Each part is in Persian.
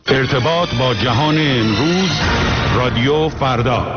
ارتباط با جهان امروز، رادیو فردا.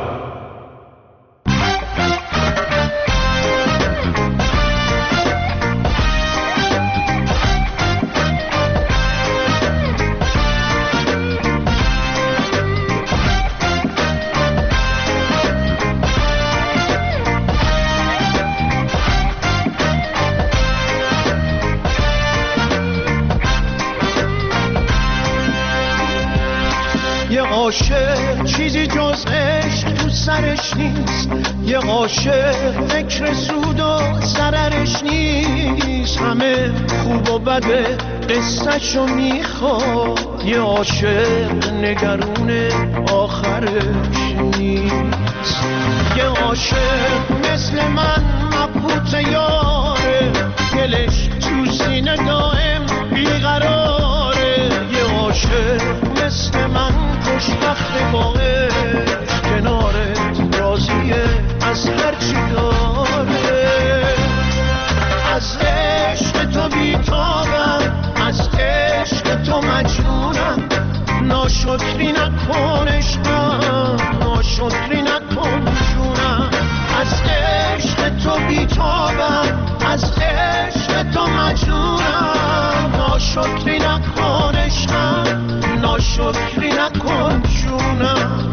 عاشق چیزی جز عشق تو سرش نیست، یه عاشق فکر سود و ضررش نیست، همه خوب و بده قصه‌شو میخواد، یه عاشق نگرون آخرش نیست، یه عاشق مثل من مبهوت یاره، دلش تو سینه دائم بیقراره، یه عاشق مثل من خوشبخت باقی کنارت راضیه از هرچی داره، از عشق تو بیتابم، از عشق تو مجنونم، ناشکری نکن عشقم، ناشکری نکن جونم، از عشق تو بیتابم، از عشق تو مجنونم، ناشکری نکن عشقم، ناشکری نکن جونم.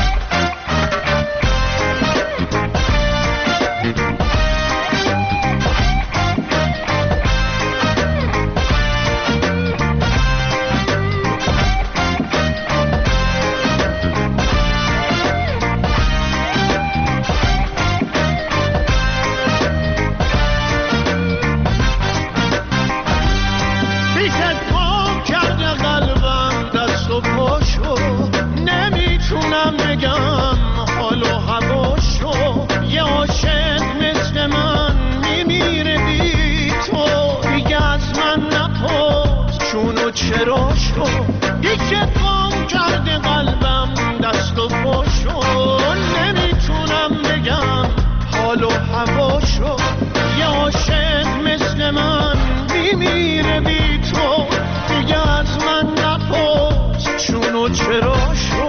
چرا شو یک اتفاق کرده قلبم دست و پا شو، نمیتونم بگم حال و هوا شو، یه عاشق مثل من میمیره بی تو، دیگه از من نپرس چون و چرا شو،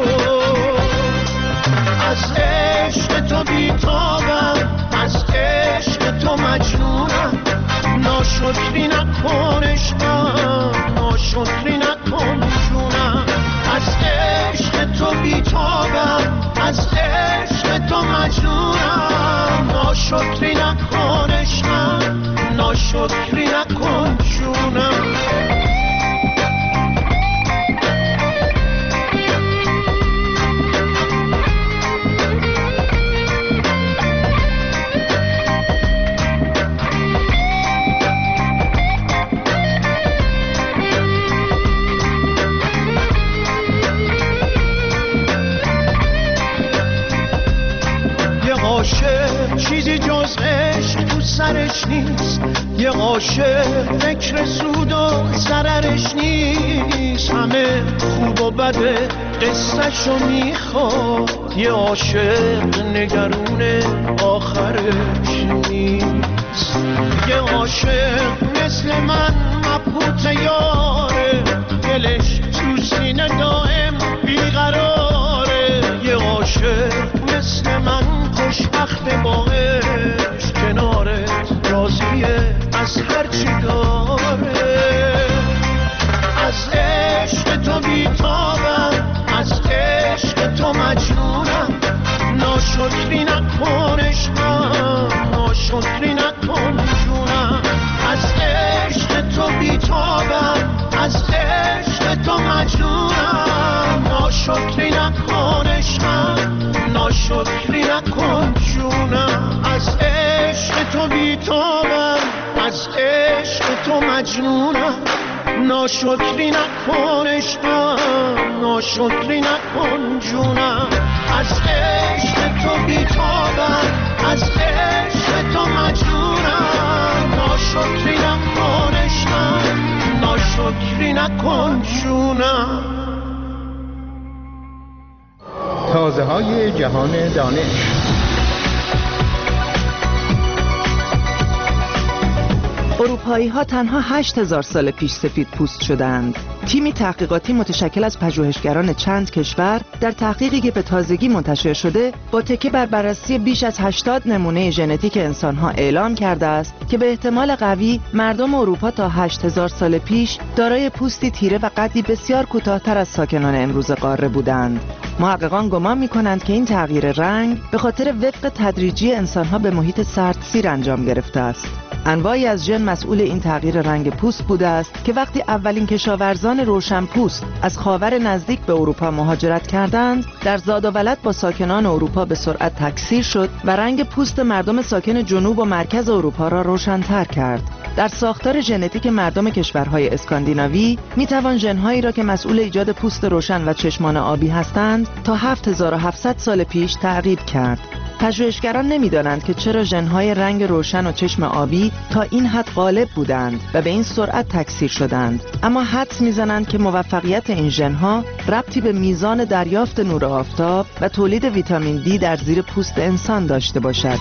از عشق تو بیتابم، از عشق تو مجنونم، ناشکری نکن عشقم، ناشکری نکن جونم، از عشق تو بیتابم، از عشق تو مجنونم، ناشکری نکن عشقم، ناشکری نکن جونم. چیزی جز عشق تو سرش نیست، یه عاشق فکر سود و ضررش نیست، همه خوب و بده قصه‌شو میخواد، یه عاشق نگرون آخرش نیست، یه عاشق مثل من مبهوت یاره، دلش تو سینه دائم بیقراره، یه عاشق مثل من خوشبخت با عشق کنارت راضیه از هرچی داره، از عشق تو بیتابم، از عشق تو مجنونم، ناشکری نکن عشقم، ناشکری نکن جونم، از عشق تو بیتابم، از عشق تو مجنونم، ناشکری نکن عشقم، ناشکری نکن جونم، از عشق تو بیتابم، از عشق تو مجنونم، ناشکری نکن عشقم، ناشکری نکن جونم، از عشق تو بیتابم، از عشق تو مجنونم، ناشکری نکن عشقم، ناشکری نکن جونم. تازه‌های جهان دانش. اروپایی‌ها تنها 8000 سال پیش سفید پوست شدند. تیمی تحقیقاتی متشکل از پژوهشگران چند کشور در تحقیقی که به تازگی منتشر شده با تکیه بر بررسی بیش از 80 نمونه ژنتیک انسان‌ها اعلام کرده است که به احتمال قوی مردم اروپا تا 8000 سال پیش دارای پوستی تیره و قدی بسیار کوتاه‌تر از ساکنان امروز قاره بودند. محققان گمان می‌کنند که این تغییر رنگ به خاطر وفق تدریجی انسان‌ها به محیط سردسیر انجام گرفته است. انواعی از ژن مسئول این تغییر رنگ پوست بوده است که وقتی اولین کشاورزان روشنپوست از خاور نزدیک به اروپا مهاجرت کردند، در زاد و ولد با ساکنان اروپا به سرعت تکثیر شد و رنگ پوست مردم ساکن جنوب و مرکز اروپا را روشن‌تر کرد. در ساختار ژنتیک مردم کشورهای اسکاندیناوی میتوان ژن‌هایی را که مسئول ایجاد پوست روشن و چشمان آبی هستند تا 7700 سال پیش تعقیب کرد. پژوهشگران نمی‌دانند که چرا ژن‌های رنگ روشن و چشم آبی تا این حد غالب بودند و به این سرعت تکثیر شدند، اما حدس می‌زنند که موفقیت این ژن‌ها ربطی به میزان دریافت نور آفتاب و تولید ویتامین دی در زیر پوست انسان داشته باشد.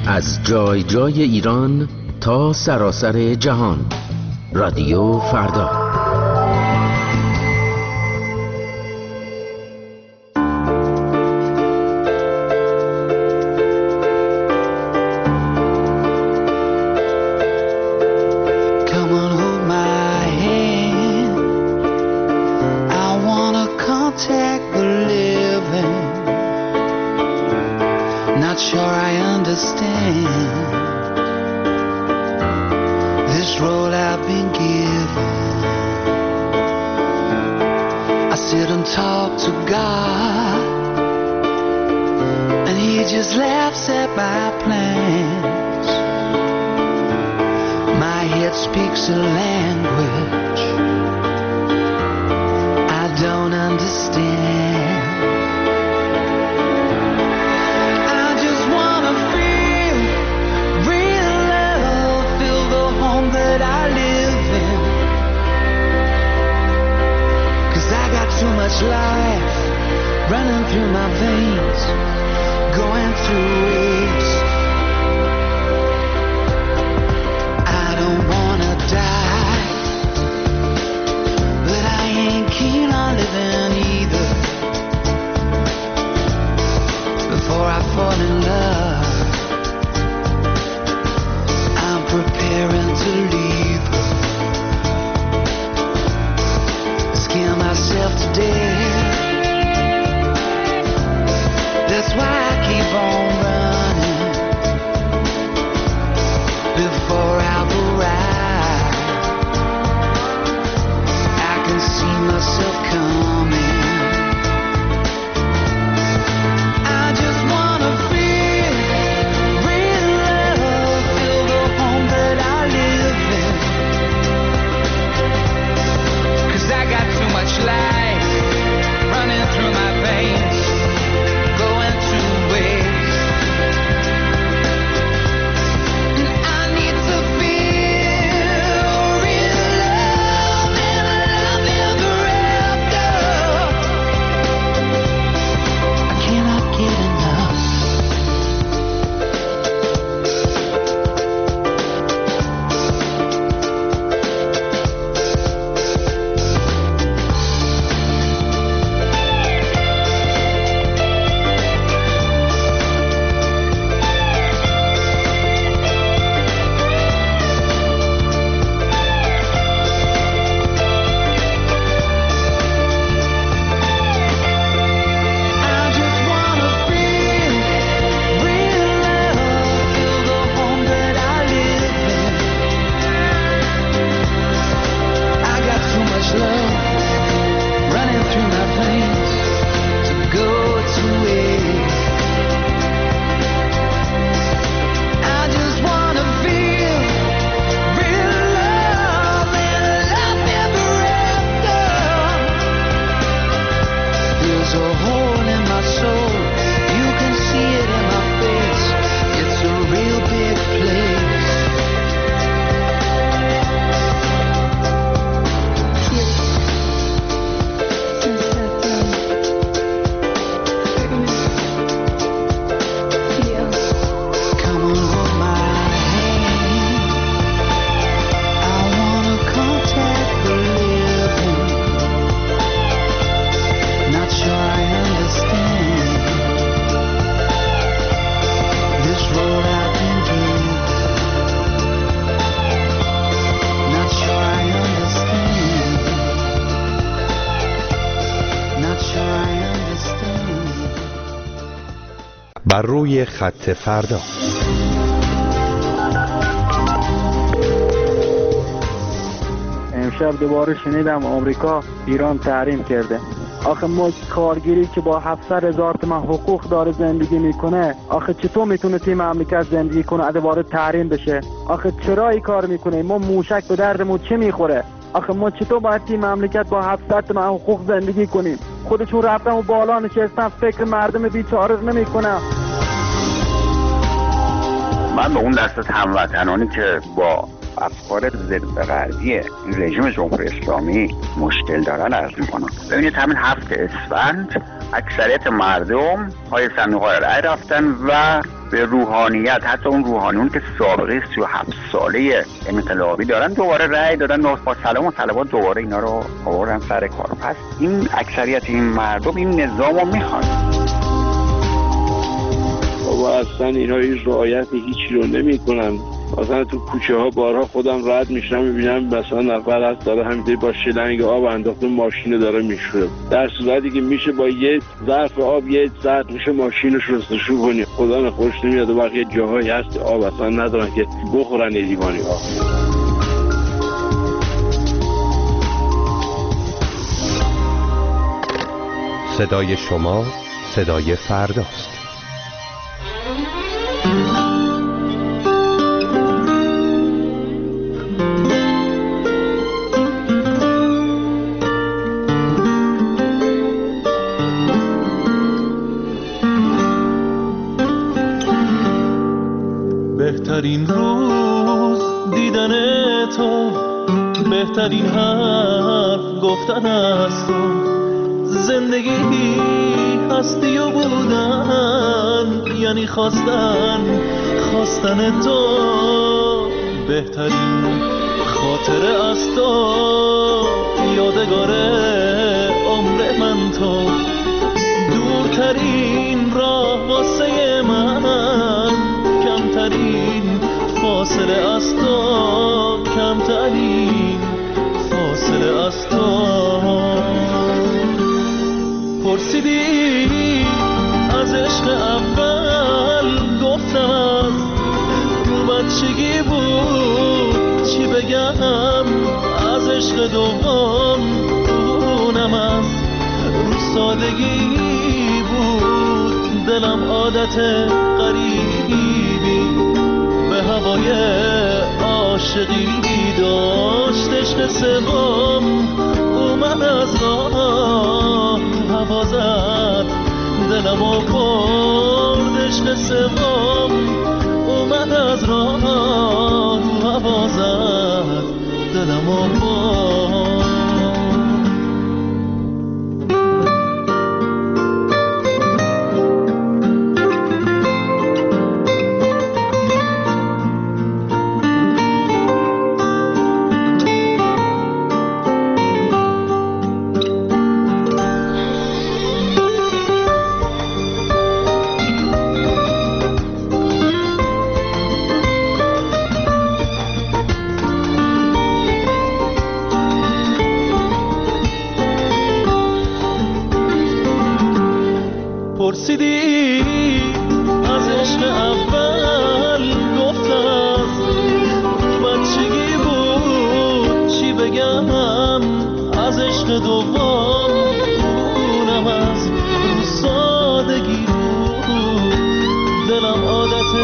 از جای جای ایران تا سراسر جهان. رادیو فردا. بر روی خط فردا. امشب دوباره شنیدم آمریکا ایران تحریم کرده. آخه ما کارگری که با 700,000 تومان حقوق داره زندگی میکنه، آخه چطور میتونه تیم مملکت زندگی کنه دوباره تحریم بشه؟ آخه چرا این کار میکنه؟ ما موشک به دردمون چه میخوره؟ آخه ما چطور باید تیم مملکت با 700 تومان حقوق زندگی کنیم؟ خودشون رفتن و بالا نشستن، فکر مردم بیچاره نمیکنن. من به اون دسته هموطنانی که با افکار ضد غربی رژیم جمهوری اسلامی مشکل دارن عرض میکنم. ببینید همین 7 اسفند اکثریت مردم پای صندوق‌های رای رفتن و به روحانیت، حتی اون روحانیون که سابقه 37 ساله انقلابی دارن دوباره رأی دادن با سلام و صلوات دوباره اینا رو آوردن سر کار. پس این اکثریت این مردم این نظام رو میخوان. بابا اصلا اینا هیچ رعایت هیچی رو نمی کنن. مثلا تو کوچه ها بارها خودم رد میشم میبینم مثلا نفر هست داره همینطوری با شلنگ آب انداخته ماشین داره میشوره، در صورتی که میشه با یه ظرف آب یه ساعت میشه ماشین رو شستشو کنی. خدا نخورش نمیاد و بقیه جاهایی هست آب اصلا ندارن که بخورن لیوانی آب. صدای شما صدای فرداست. بهترین روز دیدن تو، بهترین حرف گفتن از تو، زندگی هستی و بودن یعنی خواستن تو، بهترین خاطره از تو، یادگار عمر من تو، دورترین راه واسه من، کمترین فاصله از تو، کمترین فاصله از تو. پرسیدی از عشق اول، گفتم از رو بچگی بود، چی بگم از عشق دوم، اونم از رو سادگی بود، دلم عادت غریبی به هوای عاشقی داشت، عشق سوم اومد از راه هوا زد دلمو برد، عشق سوم اومد از راه هوا زد دلمو برد. پرسیدی از عشق اول، گفتم از رو بچگی بود، چی بگم از عشق دوم، اونم از رو سادگی بود، دلم عادت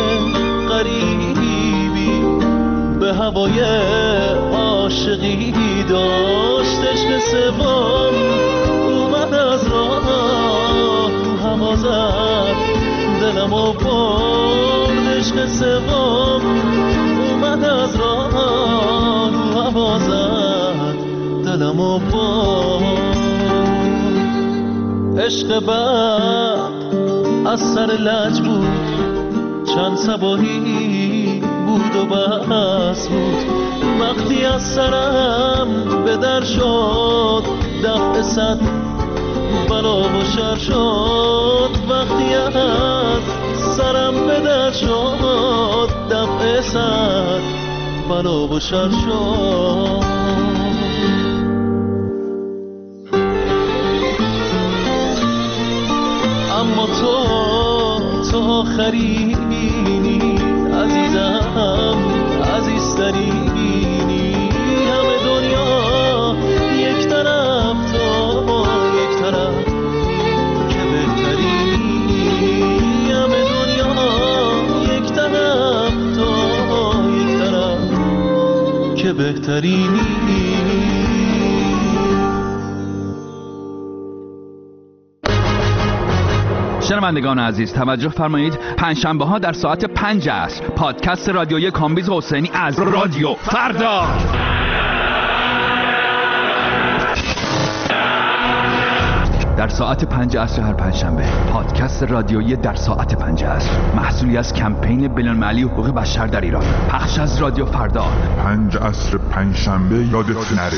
غریبی به هوای عاشقی داشت، عشق سوم اومد از راه هوا زد دلمو برد، عشق سوم اومد از راه هوا زد دلمو برد. عشق بعد از سر لج بود، چند صباحی بود و بس بود، وقتی از سرم به در شد دفع صد بلا و شر شد، وقتی از سرم به در شد دفع صد بلا و شر شد. اما تو آخرینی عزیزم، عزیزترینی، همه دنیا یک طرف تو یک طرف که بهترینی، همه دنیا یک طرف تو یک طرف که بهترینی. شنوندگان عزیز توجه فرمایید، پنجشنبه ها در ساعت 5 عصر پادکست رادیویی کامبیز حسینی از رادیو فردا. در ساعت 5 عصر هر پنجشنبه. پادکست رادیویی در ساعت 5 عصر، محصولی از کمپین بین‌المللی حقوق بشر در ایران. پخش از رادیو فردا. 5 عصر پنجشنبه یادت نره.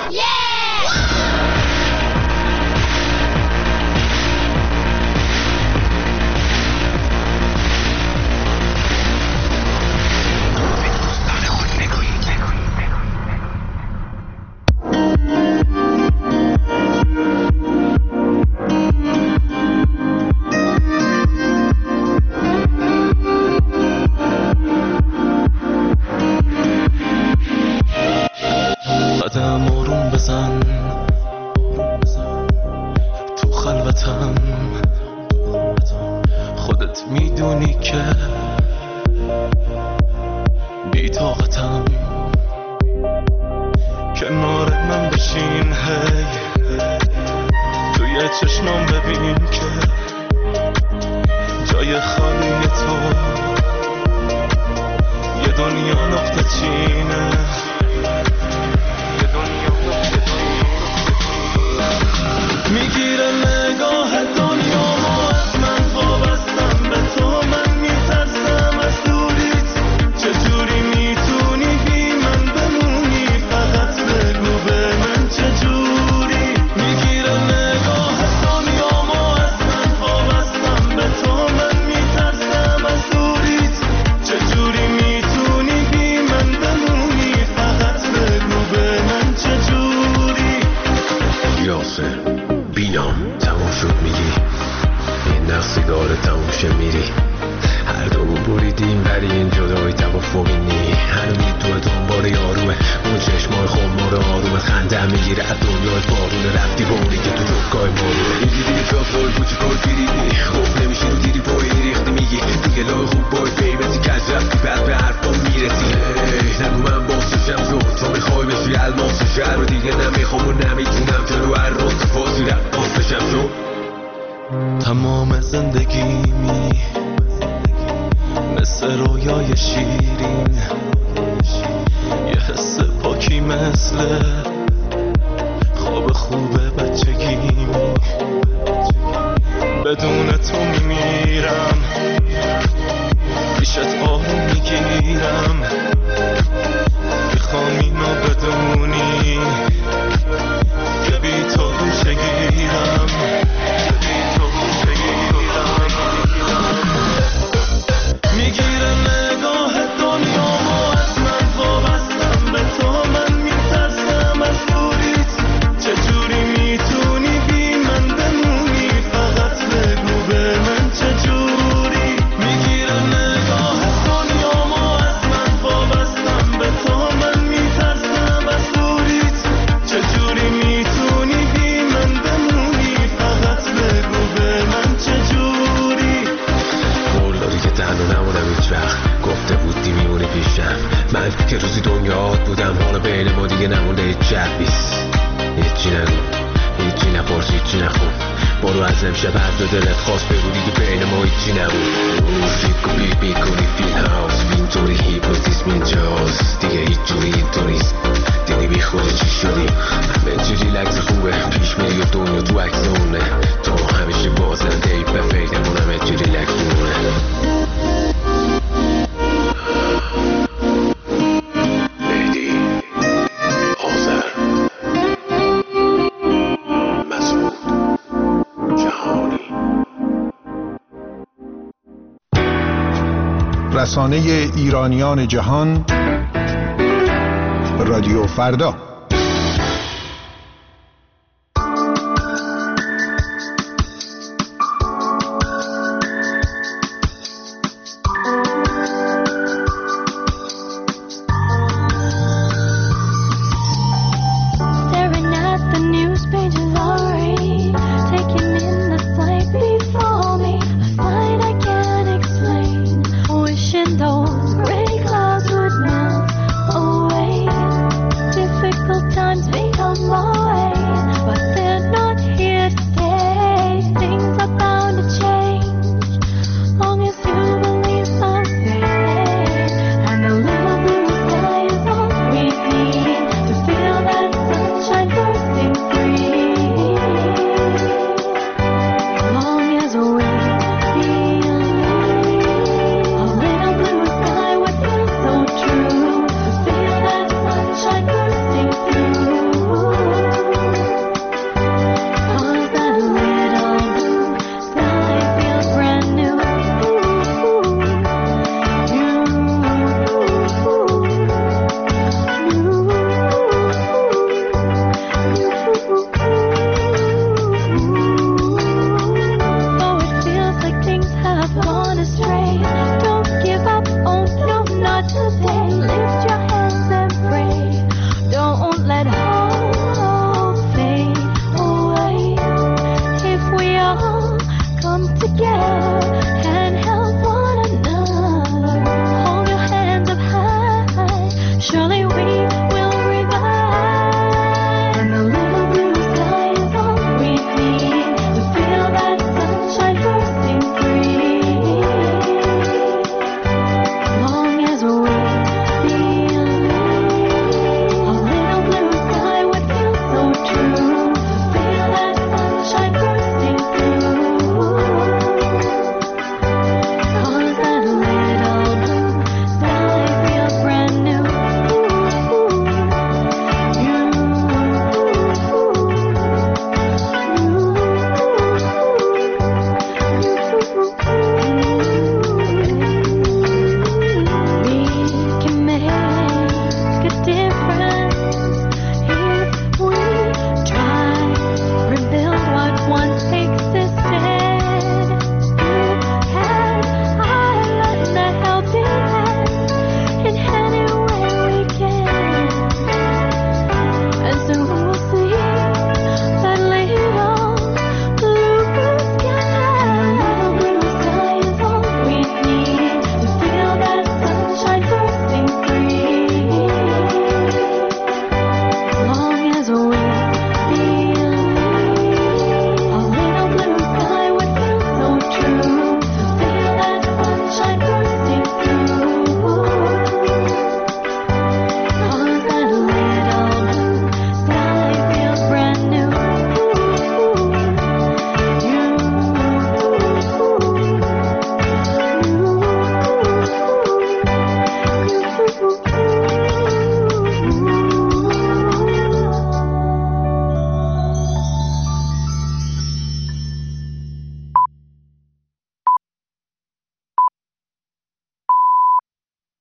تمام زندگیمی مثل رویای شیرین، یه حس پاکی مثل خواب خوب بچگیمی. بدون تو میمیرم، پیشت آروم میگیرم. میخوام اینو بدونی که بی تو چگیرم. میگیره نگاه دنیامو از من، وابستم به تو، من میترسم از دوریت. چجوری میتونی بی من بمونی؟ فقط بگو به من چجوری. میگیره نگاه دنیامو از من، وابستم به تو، من میترسم از دوریت. چجوری میتونی بی من بمونی؟ فقط بگو به من چجوری. قول داری که تنها نمونم هیچ وقت، گفته بودی میمونی پیشم. من که روزی دنیات بودم، حالا بین ما دیگه نمونده هیچ جبیست. هیچی نگو، هیچی نپرس، هیچی نخون. برو از امشب هر دو دلت خواست بگو دیگه بین ما هیچی نبود. فکر و بیر میکنی فیل هاوس، اینطوری هیپنوتیزم اینجاست دیگه، هیچ جوری اینطوریست. دیدی بی خودی چی شدی؟ همه چی ریلکس خوبه، پیش میری و دنیا تو عکسونه. تو همیشه بازنده ای، به فکرمون همه چی ریلکس مونه. رسانه ایرانیان جهان، رادیو فردا.